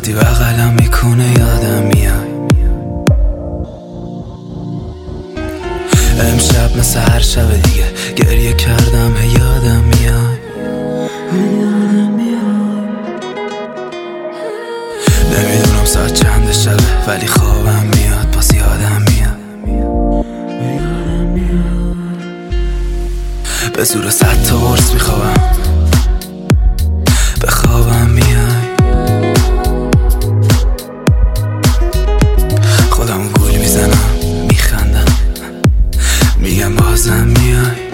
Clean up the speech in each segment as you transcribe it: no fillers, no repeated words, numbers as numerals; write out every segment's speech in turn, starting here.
وقتی بغلم میکنه یادم میای. امشب مثل هر شب دیگه گریه کردم یادم میای. نمیدونم ساعت چند شبه ولی خوابم میاد، پس یادم میاد. به زور 100 تا قرص میخوابم، به خوابم میای. خودمو گول میزنم میخندم میگم بازم میای.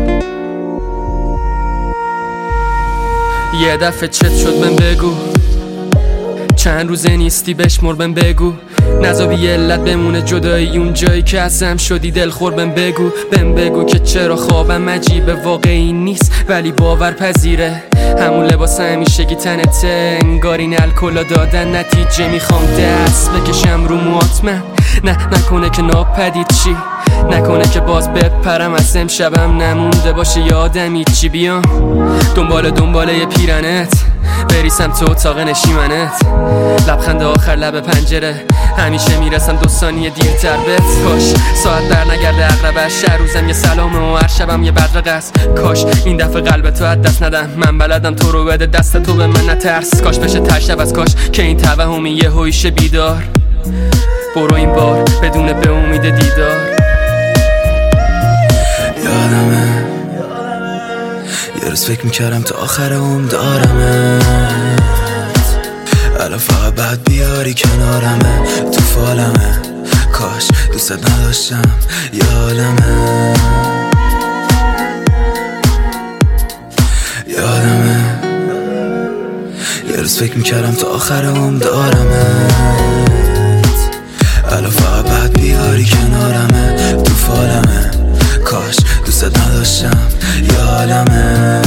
یه دفعه چت شد بهم بگو، چند روزه نیستی بشمر بهم بگو. نذابی یه علت بمونه جدایی اون جایی که ازم شدی دلخور بهم بگو که چرا خوابم عجیبه واقعی نیست ولی باورپذیره. همون لباس همیشگی تنته، انگار این الکلا دادن نتیجه. میخوام دست بکشم رو موات من، نکنه که ناپدید چی، نکنه که باز بپرم از امشبم نمونده باشه یادم چی. بیام دنبال یه پیرنت بریسم تو اتاق نشیمنت، لبخند آخر لب پنجره، همیشه میرسم 2 ثانیه دیرتر بهت. کاش ساعت در نگرده عقربش، هر روزم یه سلامه و هر شبم یه بدرقه است. کاش این دفعه قلب تو از دست ندم، من بلدم تو رو بده دست تو به من نترس. کاش بشه ترشب از کاش که این توهمی یه هویشه بیدار. برو این بار بدون به امید دیدار. یادمه یه روز فکر میکردم تا آخر عمر دارمت، الان فقط بعد بیاری کنارمه، تو فالمه. کاش دوستت نداشتم یادمه. یادمه یه روز فکر میکردم تا آخر عمر دارمت، الان فقط بعد بیاری کنارمه، تو فالمه. کاش دوستت نداشتم یادمه.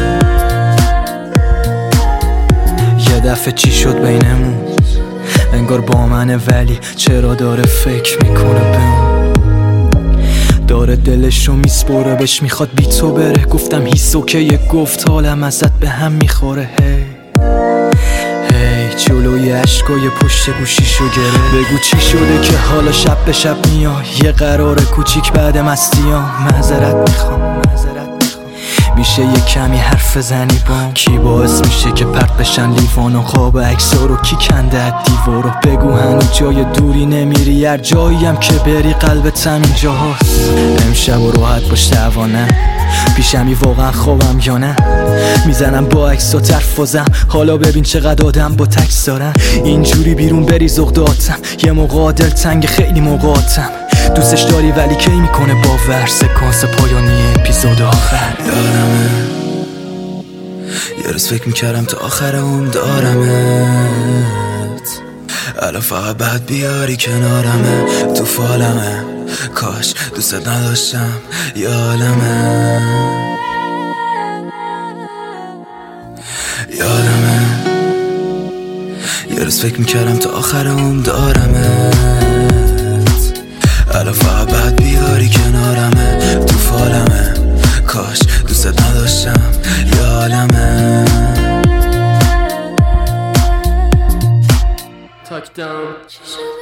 یه دفعه چی شد بینمون، انگار با منه ولی چرا داره فکر میکنه بهمون، داره دلشو میسپره بهش میخواد بی تو بره. گفتم هیس اوکیه، گفت حالم ازت به هم میخوره. هی جلوی عشقای پشت گوشیشو گره، بگو چی شده که حالا شب به شب میای. یه قرار کوچیک بعد مستیام، معذرت میخوام میشه یه کمی حرف زنی بام. کی باعث میشه که پرت بشن لیوان و خواب عکسا رو، کی کنده از دیوارو. بگو هنوز جای دوری نمیری، هر جاییم که بری قلبت همین جاهاست. امشب و راحت باش دوانم، پیشمی واقعا خوابم یا نه. میزنم با عکسا ترفازم، حالا ببین چقدر آدم با تکس دارم. اینجوری بیرون بری زغداتم، یه موقع دل تنگ خیلی موقعاتم. دوستش داری ولی کی میکنه باور، سکانس پایانی اپیزود آخر. یادمه یه روز فکر میکردم تا آخر عمر دارمت، الان فقط بعد بیاری کنارمه، تو فالمه. کاش دوستت نداشتم یادمه. یادمه یه روز فکر میکردم تا آخر عمر دارمت، الان فقط بعد بیاری کنارمه، تو فالمه. کاش دوستت نداشتم یادمه. تاک داون